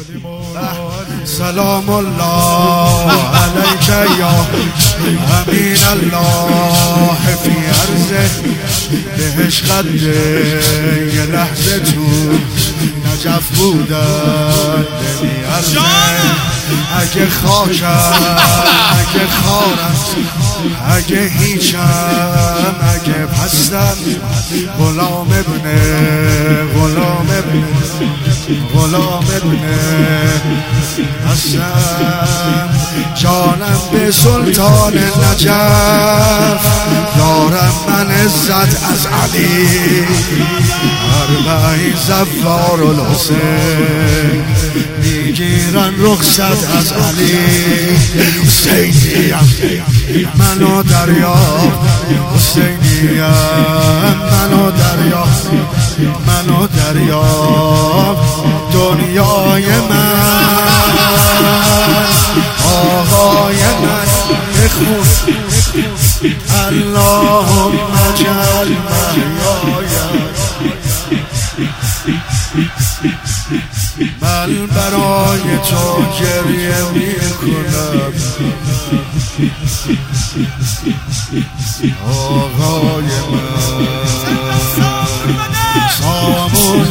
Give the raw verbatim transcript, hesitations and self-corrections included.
سلام الله علیک یا امین الله فی عرضه بهش قدره یه لحظه تو نجف بودن نمیارزه اگه خاکم اگه خارم اگه هیچم اگه پستم غلام ابن غلام ابن غلام ابن هستم جانم به سلطان نجف دارم من عزت از علی اربعین زفار الحسین میگیرن رخصت از علی حسینیم منو دریاب حسینیم منو دریاب منو دریاب دنیای من آقای من بخون اللهم اجعل محیایا من برای تو گریه میکنم آقای من سامون